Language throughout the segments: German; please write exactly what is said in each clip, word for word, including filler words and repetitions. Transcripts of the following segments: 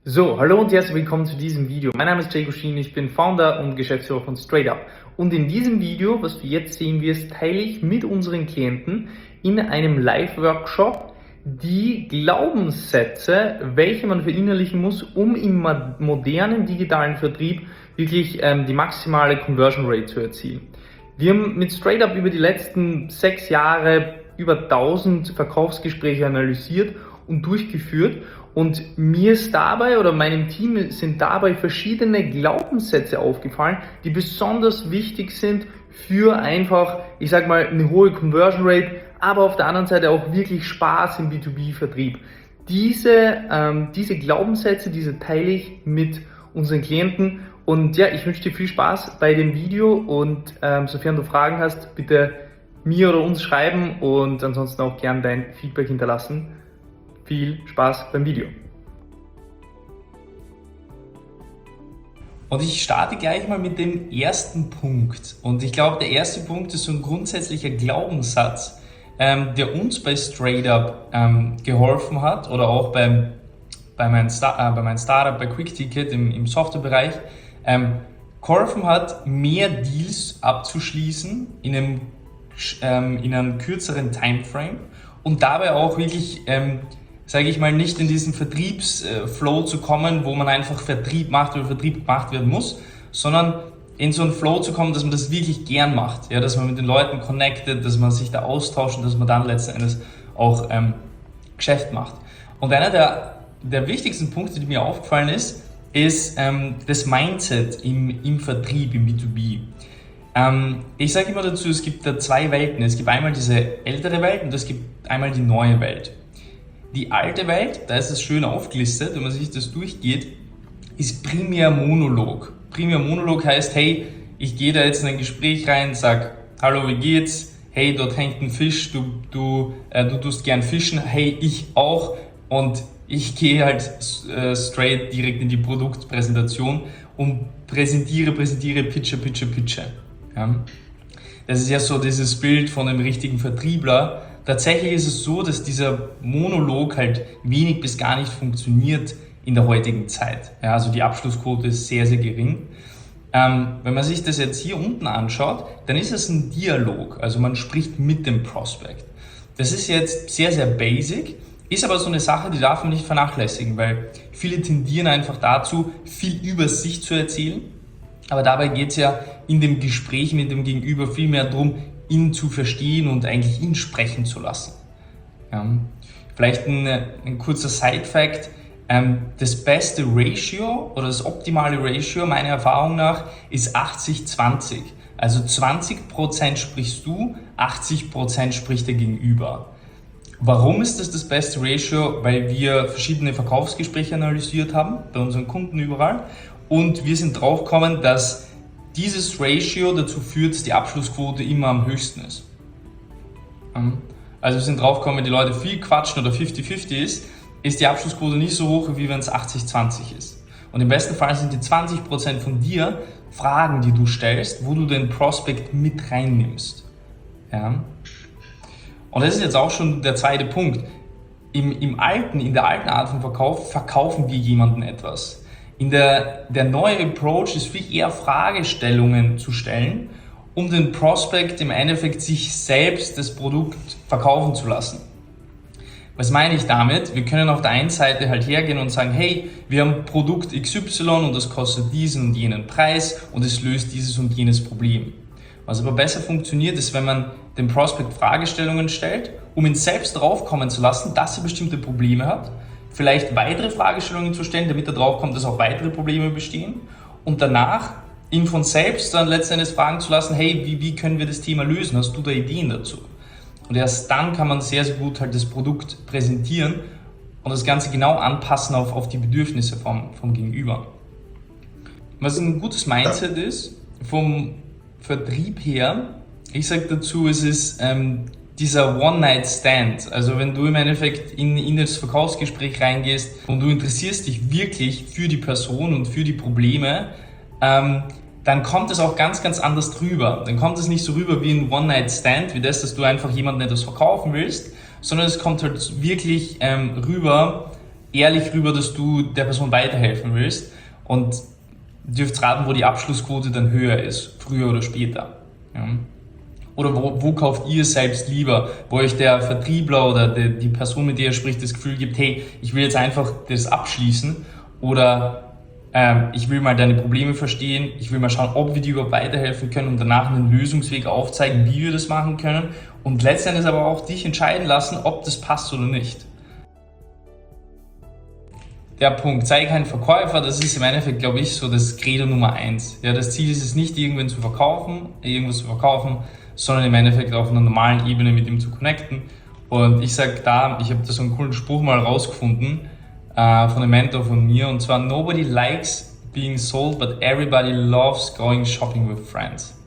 So, hallo und herzlich willkommen zu diesem Video. Mein Name ist Jay Gushin, ich bin Founder und Geschäftsführer von StraightUp. Und in diesem Video, was du jetzt sehen wirst, teile ich mit unseren Klienten in einem Live-Workshop die Glaubenssätze, welche man verinnerlichen muss, um im modernen digitalen Vertrieb wirklich ähm, die maximale Conversion Rate zu erzielen. Wir haben mit StraightUp über die letzten sechs Jahre über tausend Verkaufsgespräche analysiert und durchgeführt, und mir ist dabei oder meinem Team sind dabei verschiedene Glaubenssätze aufgefallen, die besonders wichtig sind für einfach, ich sag mal, eine hohe Conversion Rate, aber auf der anderen Seite auch wirklich Spaß im B zwei B Vertrieb. Diese, ähm, diese Glaubenssätze, diese teile ich mit unseren Klienten, und ja, ich wünsche dir viel Spaß bei dem Video, und ähm, sofern du Fragen hast, bitte mir oder uns schreiben und ansonsten auch gern dein Feedback hinterlassen. Viel Spaß beim Video. Und ich starte gleich mal mit dem ersten Punkt. Und ich glaube, der erste Punkt ist so ein grundsätzlicher Glaubenssatz, ähm, der uns bei StraightUp ähm, geholfen hat, oder auch beim, bei, meinem Star, äh, bei meinem Startup, bei QuickTicket im, im Softwarebereich, ähm, geholfen hat, mehr Deals abzuschließen in einem, ähm, in einem kürzeren Timeframe und dabei auch wirklich ähm, sage ich mal, nicht in diesen Vertriebsflow zu kommen, wo man einfach Vertrieb macht, weil Vertrieb gemacht werden muss, sondern in so einen Flow zu kommen, dass man das wirklich gern macht, ja, dass man mit den Leuten connectet, dass man sich da austauscht und dass man dann letzten Endes auch ähm, Geschäft macht. Und einer der, der wichtigsten Punkte, die mir aufgefallen ist, ist ähm, das Mindset im, im Vertrieb, im B zwei B. Ähm, ich sage immer dazu, es gibt da zwei Welten. Es gibt einmal diese ältere Welt und es gibt einmal die neue Welt. Die alte Welt, da ist es schön aufgelistet, wenn man sich das durchgeht, ist primär Monolog. Primär Monolog heißt, hey, ich gehe da jetzt in ein Gespräch rein, sag, hallo, wie geht's? Hey, dort hängt ein Fisch, du, du, äh, du tust gern fischen, hey, ich auch. Und ich gehe halt äh, straight direkt in die Produktpräsentation und präsentiere, präsentiere, pitche, pitche, pitche. Ja? Das ist ja so dieses Bild von einem richtigen Vertriebler. Tatsächlich ist es so, dass dieser Monolog halt wenig bis gar nicht funktioniert in der heutigen Zeit. Ja, also die Abschlussquote ist sehr, sehr gering. Ähm, wenn man sich das jetzt hier unten anschaut, dann ist es ein Dialog, also man spricht mit dem Prospect. Das ist jetzt sehr, sehr basic, ist aber so eine Sache, die darf man nicht vernachlässigen, weil viele tendieren einfach dazu, viel über sich zu erzählen, aber dabei geht es ja in dem Gespräch mit dem Gegenüber viel mehr darum, ihn zu verstehen und eigentlich ihn sprechen zu lassen. Ja. Vielleicht ein, ein kurzer Side-Fact, ähm, das beste Ratio oder das optimale Ratio meiner Erfahrung nach ist achtzig zwanzig. Also zwanzig Prozent sprichst du, achtzig Prozent spricht der Gegenüber. Warum ist das das beste Ratio? Weil wir verschiedene Verkaufsgespräche analysiert haben, bei unseren Kunden überall, und wir sind drauf gekommen, dass dieses Ratio dazu führt, dass die Abschlussquote immer am höchsten ist. Also wir sind drauf gekommen, wenn die Leute viel quatschen oder fifty fifty ist, ist die Abschlussquote nicht so hoch, wie wenn es achtzig zwanzig ist. Und im besten Fall sind die zwanzig Prozent von dir Fragen, die du stellst, wo du den Prospect mit reinnimmst. Ja? Und das ist jetzt auch schon der zweite Punkt. Im, im alten, in der alten Art von Verkauf verkaufen wir jemanden etwas. In der, der neue Approach ist viel eher Fragestellungen zu stellen, um den Prospect im Endeffekt sich selbst das Produkt verkaufen zu lassen. Was meine ich damit? Wir können auf der einen Seite halt hergehen und sagen, hey, wir haben Produkt X Y und das kostet diesen und jenen Preis und es löst dieses und jenes Problem. Was aber besser funktioniert, ist, wenn man dem Prospect Fragestellungen stellt, um ihn selbst draufkommen zu lassen, dass er bestimmte Probleme hat, vielleicht weitere Fragestellungen zu stellen, damit er drauf kommt, dass auch weitere Probleme bestehen, und danach ihn von selbst dann letztendlich fragen zu lassen, hey, wie, wie können wir das Thema lösen? Hast du da Ideen dazu? Und erst dann kann man sehr, sehr gut halt das Produkt präsentieren und das Ganze genau anpassen auf, auf die Bedürfnisse vom, vom Gegenüber. Was ein gutes Mindset ist, vom Vertrieb her, ich sage dazu, es ist ähm, dieser One-Night-Stand, also wenn du im Endeffekt in, in das Verkaufsgespräch reingehst und du interessierst dich wirklich für die Person und für die Probleme, ähm, dann kommt es auch ganz, ganz anders drüber. Dann kommt es nicht so rüber wie ein One-Night-Stand, wie das, dass du einfach jemandem etwas verkaufen willst, sondern es kommt halt wirklich ähm, rüber ehrlich rüber, dass du der Person weiterhelfen willst und dürft raten, wo die Abschlussquote dann höher ist, früher oder später. Ja. Oder wo, wo kauft ihr selbst lieber, wo euch der Vertriebler oder die, die Person, mit der ihr spricht, das Gefühl gibt, hey, ich will jetzt einfach das abschließen oder ähm, ich will mal deine Probleme verstehen, ich will mal schauen, ob wir dir überhaupt weiterhelfen können und danach einen Lösungsweg aufzeigen, wie wir das machen können und letztendlich aber auch dich entscheiden lassen, ob das passt oder nicht. Der Punkt, sei kein Verkäufer, das ist im Endeffekt, glaube ich, so das Credo Nummer eins. Ja, das Ziel ist es nicht, irgendwen zu verkaufen, irgendwas zu verkaufen, sondern im Endeffekt auf einer normalen Ebene mit ihm zu connecten. Und ich sage da, ich habe da so einen coolen Spruch mal rausgefunden äh, von einem Mentor von mir, und zwar: Nobody likes being sold, but everybody loves going shopping with friends.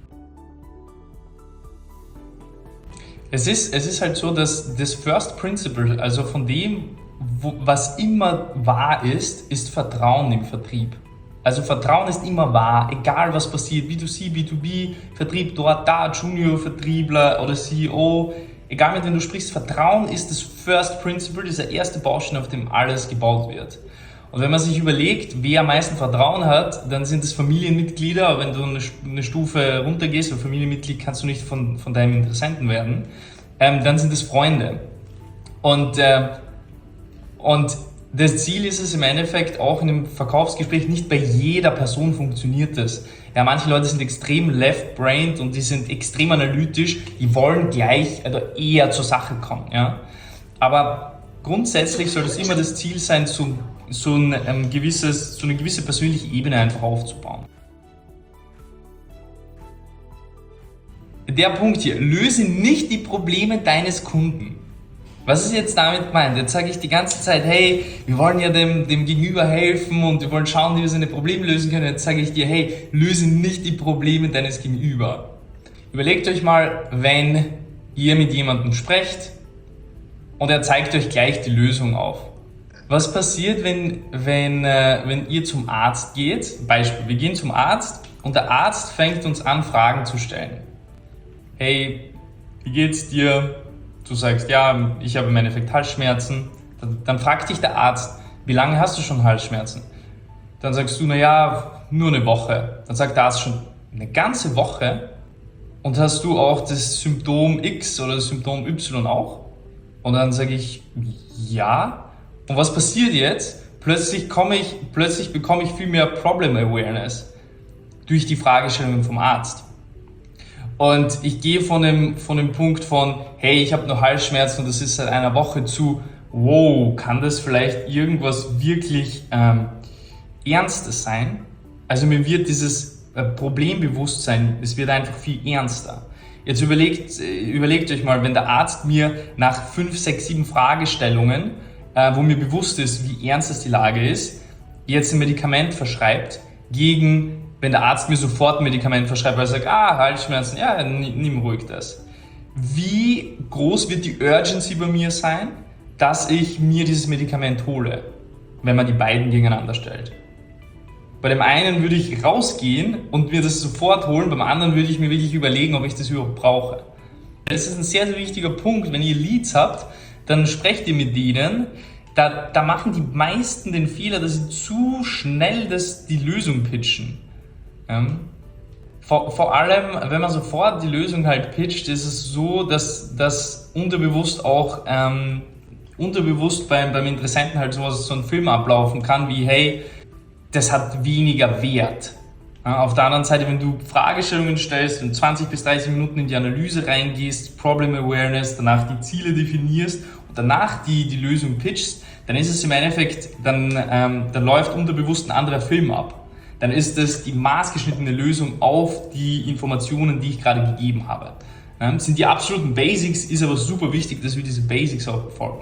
Es ist, es ist halt so, dass das First Principle, also von dem, wo, was immer wahr ist, ist Vertrauen im Vertrieb. Also Vertrauen ist immer wahr, egal was passiert, B zwei C, B zwei B, Vertrieb dort, da, Junior-Vertriebler oder C E O, egal mit wem du sprichst, Vertrauen ist das First Principle, dieser erste Baustein, auf dem alles gebaut wird. Und wenn man sich überlegt, wer am meisten Vertrauen hat, dann sind es Familienmitglieder, aber wenn du eine, eine Stufe runtergehst, weil Familienmitglied kannst du nicht von, von deinem Interessenten werden, ähm, dann sind es Freunde. Und, äh, und das Ziel ist es im Endeffekt auch in einem Verkaufsgespräch, nicht bei jeder Person funktioniert das. Ja, manche Leute sind extrem left-brained und die sind extrem analytisch, die wollen gleich oder eher zur Sache kommen. Ja? Aber grundsätzlich soll es immer das Ziel sein, so, so, ein, ein gewisses, so eine gewisse persönliche Ebene einfach aufzubauen. Der Punkt hier, löse nicht die Probleme deines Kunden. Was ist jetzt damit gemeint? Jetzt sage ich die ganze Zeit, hey, wir wollen ja dem, dem Gegenüber helfen und wir wollen schauen, wie wir seine Probleme lösen können. Jetzt sage ich dir, hey, löse nicht die Probleme deines Gegenüber. Überlegt euch mal, wenn ihr mit jemandem sprecht und er zeigt euch gleich die Lösung auf. Was passiert, wenn, wenn, äh, wenn ihr zum Arzt geht? Beispiel, wir gehen zum Arzt und der Arzt fängt uns an, Fragen zu stellen. Hey, wie geht's dir? Du sagst, ja, ich habe im Endeffekt Halsschmerzen. Dann, dann fragt dich der Arzt, wie lange hast du schon Halsschmerzen? Dann sagst du, naja, nur eine Woche. Dann sagt der Arzt schon, eine ganze Woche? Und hast du auch das Symptom X oder das Symptom Y auch? Und dann sage ich, ja. Und was passiert jetzt? Plötzlich, komme ich, plötzlich bekomme ich viel mehr Problem Awareness durch die Fragestellungen vom Arzt. Und ich gehe von dem, von dem Punkt von, hey, ich habe nur Halsschmerzen und das ist seit einer Woche, zu, wow, kann das vielleicht irgendwas wirklich ähm, Ernstes sein? Also mir wird dieses äh, Problembewusstsein, es wird einfach viel ernster. Jetzt überlegt, äh, überlegt euch mal, wenn der Arzt mir nach fünf, sechs, sieben Fragestellungen, äh, wo mir bewusst ist, wie ernst es die Lage ist, jetzt ein Medikament verschreibt, gegen, wenn der Arzt mir sofort ein Medikament verschreibt, weil er sagt, ah, Halsschmerzen, ja, nimm ruhig das. Wie groß wird die Urgency bei mir sein, dass ich mir dieses Medikament hole, wenn man die beiden gegeneinander stellt? Bei dem einen würde ich rausgehen und mir das sofort holen, beim anderen würde ich mir wirklich überlegen, ob ich das überhaupt brauche. Das ist ein sehr, sehr wichtiger Punkt. Wenn ihr Leads habt, dann sprecht ihr mit denen. Da, da machen die meisten den Fehler, dass sie zu schnell das, die Lösung pitchen. Ähm, vor, vor allem, wenn man sofort die Lösung halt pitcht, ist es so, dass das unterbewusst auch ähm, unterbewusst beim, beim Interessenten halt sowas, so ein Film ablaufen kann, wie hey, das hat weniger Wert. Ja, auf der anderen Seite, wenn du Fragestellungen stellst und zwanzig bis dreißig Minuten in die Analyse reingehst, Problem Awareness, danach die Ziele definierst und danach die, die Lösung pitchst, dann ist es im Endeffekt, dann, ähm, dann läuft unterbewusst ein anderer Film ab. Dann ist das die maßgeschnittene Lösung auf die Informationen, die ich gerade gegeben habe. Ja, das sind die absoluten Basics, ist aber super wichtig, dass wir diese Basics auch befolgen.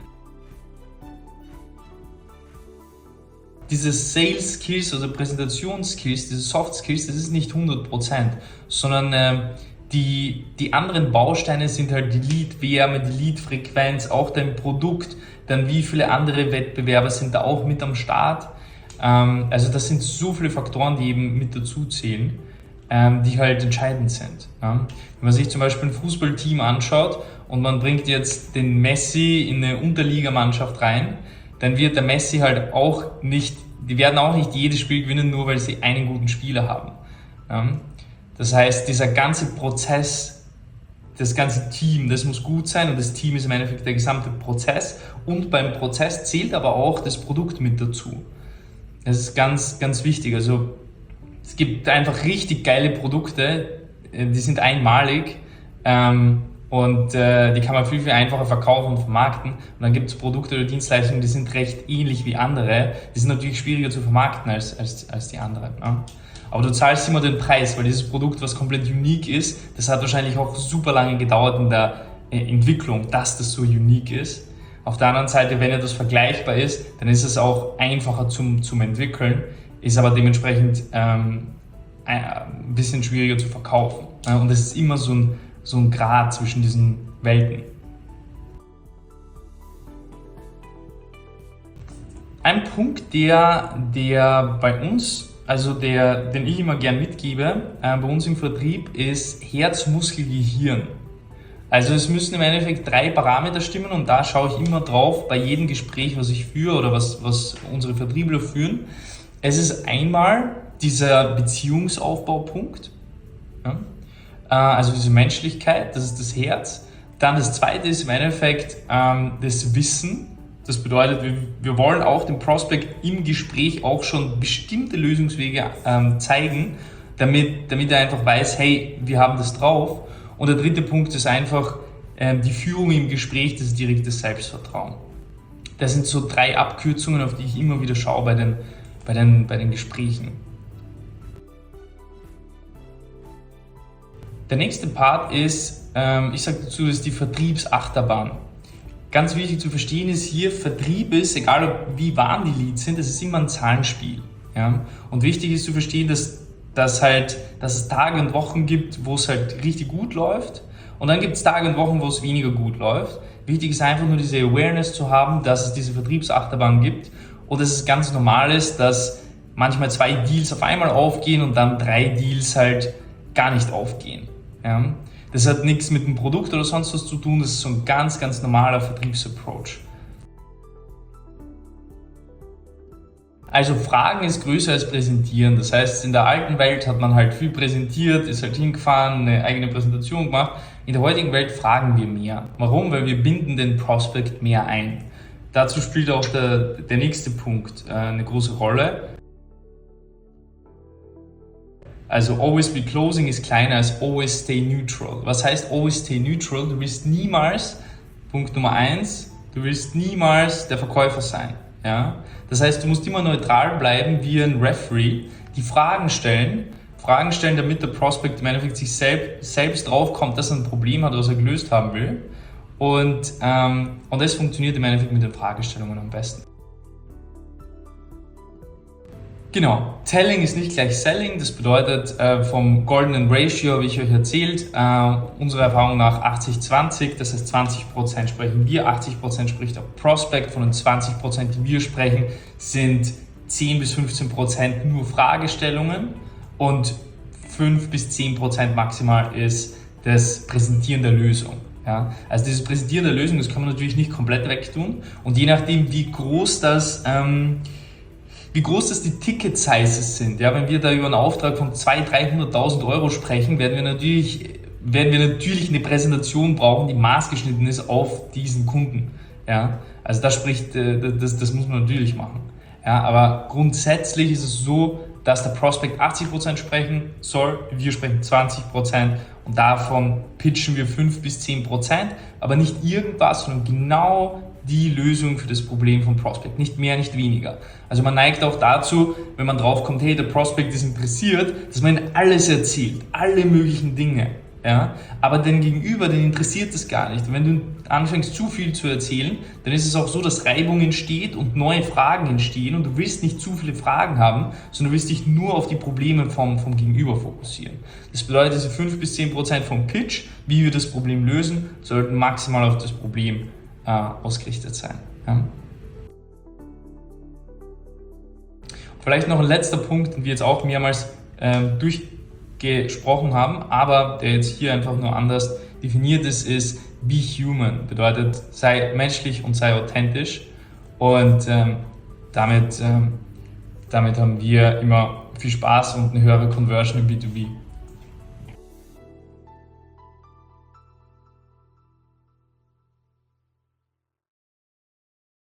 Diese Sales Skills oder Präsentationsskills, diese Soft Skills, das ist nicht hundert Prozent, sondern äh, die, die anderen Bausteine sind halt die Lead-Wärme, die Lead-Frequenz, auch dein Produkt, dann wie viele andere Wettbewerber sind da auch mit am Start. Ähm, also das sind so viele Faktoren, die eben mit dazu zählen, ähm, die halt entscheidend sind. Ja? Wenn man sich zum Beispiel ein Fußballteam anschaut und man bringt jetzt den Messi in eine Unterligamannschaft rein, dann wird der Messi halt auch nicht, die werden auch nicht jedes Spiel gewinnen, nur weil sie einen guten Spieler haben. Ja? Das heißt, dieser ganze Prozess, das ganze Team, das muss gut sein und das Team ist im Endeffekt der gesamte Prozess und beim Prozess zählt aber auch das Produkt mit dazu. Das ist ganz, ganz wichtig. Also es gibt einfach richtig geile Produkte, die sind einmalig ähm, und äh, die kann man viel, viel einfacher verkaufen und vermarkten. Und dann gibt es Produkte oder Dienstleistungen, die sind recht ähnlich wie andere. Die sind natürlich schwieriger zu vermarkten als, als, als die anderen. Ne? Aber du zahlst immer den Preis, weil dieses Produkt, was komplett unique ist, das hat wahrscheinlich auch super lange gedauert in der Entwicklung, dass das so unique ist. Auf der anderen Seite, wenn etwas vergleichbar ist, dann ist es auch einfacher zum, zum Entwickeln, ist aber dementsprechend ähm, ein bisschen schwieriger zu verkaufen. Und es ist immer so ein, so ein Grad zwischen diesen Welten. Ein Punkt, der, der bei uns, also der, den ich immer gern mitgebe, äh, bei uns im Vertrieb, ist Herz, Muskel, Gehirn. Also es müssen im Endeffekt drei Parameter stimmen und da schaue ich immer drauf bei jedem Gespräch, was ich führe oder was, was unsere Vertriebler führen. Es ist einmal dieser Beziehungsaufbaupunkt, ja, also diese Menschlichkeit, das ist das Herz. Dann das zweite ist im Endeffekt ähm, das Wissen. Das bedeutet, wir, wir wollen auch dem Prospect im Gespräch auch schon bestimmte Lösungswege ähm, zeigen, damit, damit er einfach weiß, hey, wir haben das drauf. Und der dritte Punkt ist einfach ähm, die Führung im Gespräch, das ist direktes Selbstvertrauen. Das sind so drei Abkürzungen, auf die ich immer wieder schaue bei den, bei den, bei den Gesprächen. Der nächste Part ist, ähm, ich sage dazu, das ist die Vertriebsachterbahn. Ganz wichtig zu verstehen ist hier, Vertrieb ist, egal ob, wie warm die Leads sind, das ist immer ein Zahlenspiel. Ja? Und wichtig ist zu verstehen, dass, dass, halt, dass es Tage und Wochen gibt, wo es halt richtig gut läuft und dann gibt es Tage und Wochen, wo es weniger gut läuft. Wichtig ist einfach nur diese Awareness zu haben, dass es diese Vertriebsachterbahn gibt und dass es ganz normal ist, dass manchmal zwei Deals auf einmal aufgehen und dann drei Deals halt gar nicht aufgehen. Ja? Das hat nichts mit dem Produkt oder sonst was zu tun, das ist so ein ganz, ganz normaler Vertriebsapproach. Also Fragen ist größer als Präsentieren, das heißt, in der alten Welt hat man halt viel präsentiert, ist halt hingefahren, eine eigene Präsentation gemacht. In der heutigen Welt fragen wir mehr. Warum? Weil wir binden den Prospect mehr ein. Dazu spielt auch der, der nächste Punkt äh, eine große Rolle. Also always be closing ist kleiner als always stay neutral. Was heißt always stay neutral? Du willst niemals, Punkt Nummer eins, du willst niemals der Verkäufer sein. Ja? Das heißt, du musst immer neutral bleiben wie ein Referee, die Fragen stellen, Fragen stellen, damit der Prospect im Endeffekt sich selbst, selbst draufkommt, dass er ein Problem hat, was er gelöst haben will. Und, ähm, und das funktioniert im Endeffekt mit den Fragestellungen am besten. Genau, Telling ist nicht gleich Selling, das bedeutet äh, vom Goldenen Ratio, wie ich euch erzählt, äh, unserer Erfahrung nach achtzig zwanzig, das heißt zwanzig Prozent sprechen wir, achtzig Prozent spricht der Prospect, von den zwanzig Prozent, die wir sprechen, sind zehn bis fünfzehn Prozent nur Fragestellungen und fünf bis zehn Prozent maximal ist das Präsentieren der Lösung. Ja? Also dieses Präsentieren der Lösung, das kann man natürlich nicht komplett wegtun und je nachdem, wie groß das ähm, Wie groß das die Ticket-Sizes sind, ja, wenn wir da über einen Auftrag von zweihunderttausend, dreihunderttausend Euro sprechen, werden wir natürlich, werden wir natürlich eine Präsentation brauchen, die maßgeschnitten ist auf diesen Kunden. Ja. Also das spricht, das, das muss man natürlich machen. Ja, aber grundsätzlich ist es so, dass der Prospect achtzig Prozent sprechen soll, wir sprechen zwanzig Prozent und davon pitchen wir fünf bis zehn Prozent, aber nicht irgendwas, sondern genau die Lösung für das Problem vom Prospect, nicht mehr, nicht weniger. Also man neigt auch dazu, wenn man drauf kommt, hey, der Prospect ist interessiert, dass man ihm alles erzählt, alle möglichen Dinge. Ja? Aber den Gegenüber, den interessiert das gar nicht. Und wenn du anfängst zu viel zu erzählen, dann ist es auch so, dass Reibung entsteht und neue Fragen entstehen und du willst nicht zu viele Fragen haben, sondern du willst dich nur auf die Probleme vom, vom Gegenüber fokussieren. Das bedeutet, diese fünf bis zehn Prozent vom Pitch, wie wir das Problem lösen, sollten maximal auf das Problem äh, ausgerichtet sein. Ja? Vielleicht noch ein letzter Punkt, den wir jetzt auch mehrmals äh, durchgesprochen haben, aber der jetzt hier einfach nur anders definiert ist, ist be human. Bedeutet, sei menschlich und sei authentisch. Und ähm, damit, ähm, damit haben wir immer viel Spaß und eine höhere Conversion im B zwei B.